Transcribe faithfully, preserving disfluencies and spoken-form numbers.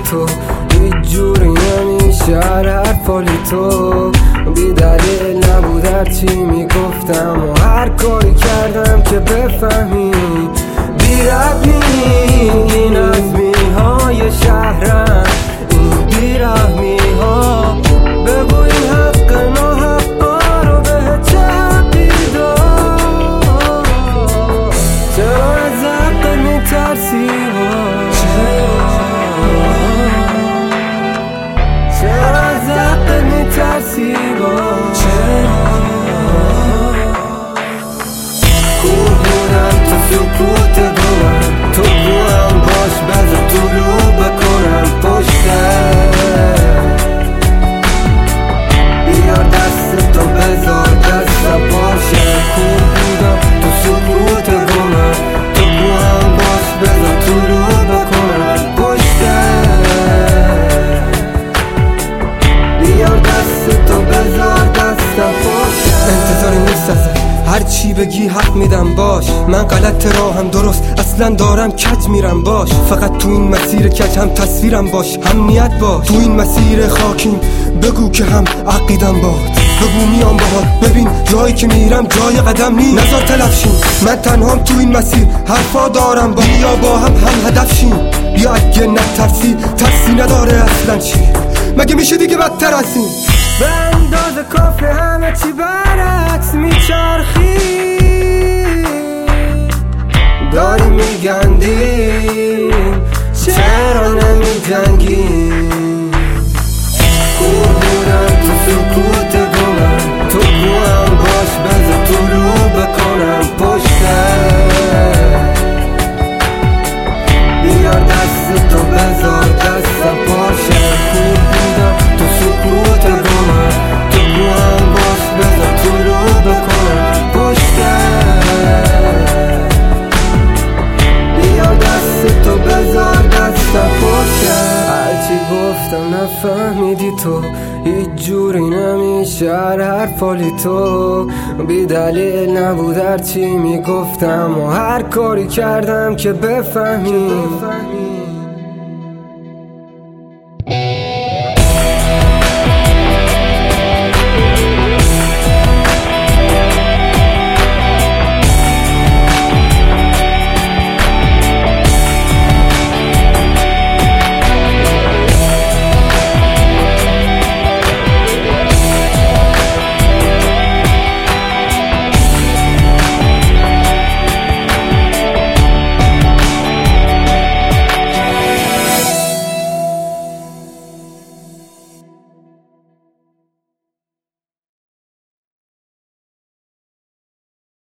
تو هیچ جوری نمیشه هر حرفالی تو بی دلیل نبود هرچی میگفتم و هر کاری کردم که بفهمی بی رحمی این نظمی های شهرم این بی رحمی ها بگو این حق ناحقا رو به چه حقی داد چرا از حق میترسی چرا از حق میترسی کور بودم تو سکوت دلم تو گوهم باش بذار طلوع بکنم پشتم بیار دست تو بذار دستم باشه کور بودم تو سکوت دلم تو گوهم باش بذار طلوع بکنم پشتم بیار دست تو بذار دستم باشه انتظاری نیست ازت هر چی بگی حق میدم باش من غلط راهم درست اصلا دارم کج میرم باش فقط تو این مسیر کج هم تصویرم باش هم نیت باش تو این مسیر خاکیم بگو که هم عقیدم باد بگو میام باهات ببین جایی که میرم جای قدم نی نذار تلف شیم من تنهام تو این مسیر حرفا دارم با بیا با هم هم هدف شیم بیا اگه نترسی ترسی نداره اصلا چی مگه میشه دیگه بدتر از این به اندازه کافی همه چی برعکس میچرخی داری میگندیم چرا نمیجنگیم کور بودم تو سکوت گمم تو گوهم باش بذار طلوع بکنم پشتم بیار دست تو بذار دستم باشه کور بودم تو سکوت گمم تو گوهم باش بذار طلوع بکنم پشتم بیار دست تو بذار دستم پشتم هرچی گفتم نفهمیدی تو هیچ جوری نمیشه هر حرفالی تو بی دلیل نبود هرچی میگفتم و هر کاری کردم که بفهمی